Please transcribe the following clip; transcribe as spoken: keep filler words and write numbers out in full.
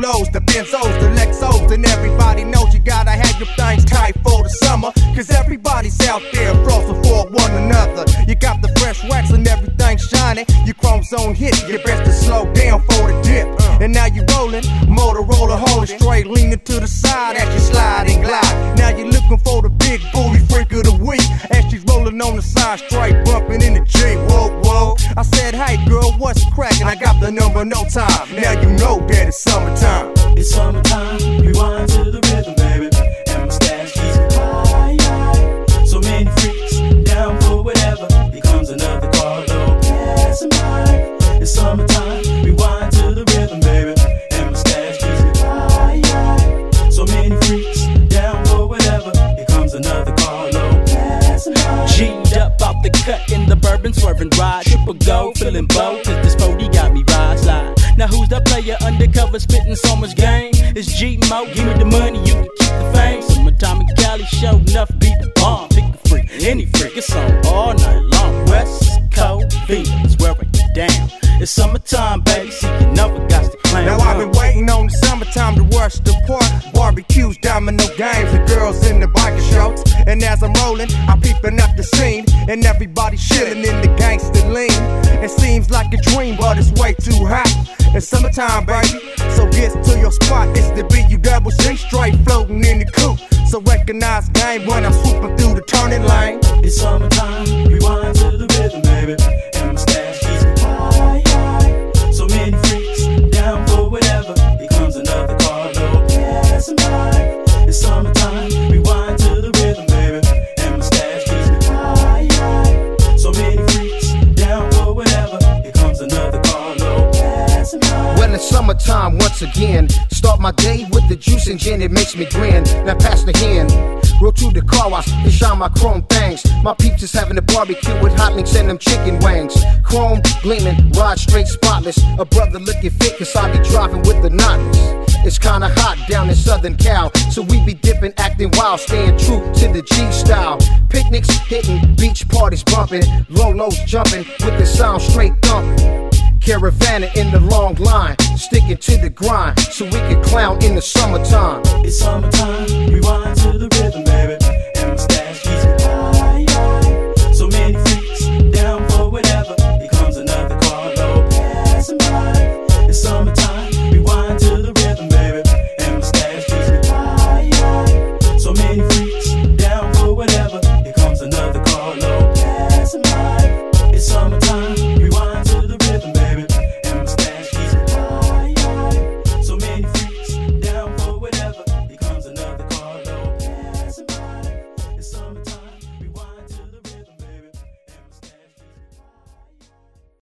Polos, the Benzos, the Lexos, and everybody knows you gotta have your things tight for the summer. Cause everybody's out there flossing for one another. You got the fresh wax and everything shining. Your chromosome hit, you best to slow down for the dip. And now you rolling, Motorola holding straight, leaning to the side as you slide and glide. Now you looking for the big booty freak of the week as she's rolling on the side straight, bumping in the Jeep. Whoa, whoa. I said, hey girl, what's cracking? I got the number, no time. Now you know that it's summertime. It's summertime, rewind to the rhythm, baby. And my stash keeps me high, high. So many freaks, down for whatever. Here comes another Carlo, passing by. It's summertime, rewind to the rhythm, baby. And my stash keeps me high, high. So many freaks, down for whatever. Here comes another Carlo, passing by. G'd up off the cut in the bourbon, swerving ride. Triple go, feeling bow, cause this forty got me ride slide. Now who's the player undercover spitting so much game? It's G-Mo, give me the money, you can keep the fame. Summertime in Cali, show enough, beat the bomb. Pick a freak, any freak, it's on all night long. West Coast, Phoenix, where I get down. It's summertime, baby, see you never got to claim. Now I've been waiting on the summertime to rush the park. Barbecues, domino games, the girls in the biker shorts. And as I'm rolling, I'm peeping up the scene. And everybody chilling in the gangster lean. It seems like a dream, but it's way too hot. It's summertime, baby, so get to your spot. It's the B U double C, straight floating in the coupe. So recognize game when I'm swooping through the turning lane. It's summertime, rewind to the rhythm, baby. And my stash keeps me high, high. So many freaks, down for whatever. Here comes another Carlo, passing by. It's summertime, rewind to the rhythm, baby. And my stash keeps me high, high. So many freaks, down for whatever. Here comes another Carlo, passing by. Well, it's summertime once again. Start my day with the juice and gin, it makes me grin. Now pass the hand. Roll to the car wash to shine my chrome things. My peeps is having a barbecue with hot links and them chicken wings. Chrome gleaming, ride straight spotless. A brother looking fit cause I be driving with the knotless. It's kinda hot down in Southern Cal, so we be dipping, acting wild, staying true to the G style. Picnics hitting, beach parties bumping, low-lows jumping with the sound straight thumping. Caravanning in the long line, sticking to the grind so we can clown in the summertime. It's summertime, rewind to the rhythm, baby.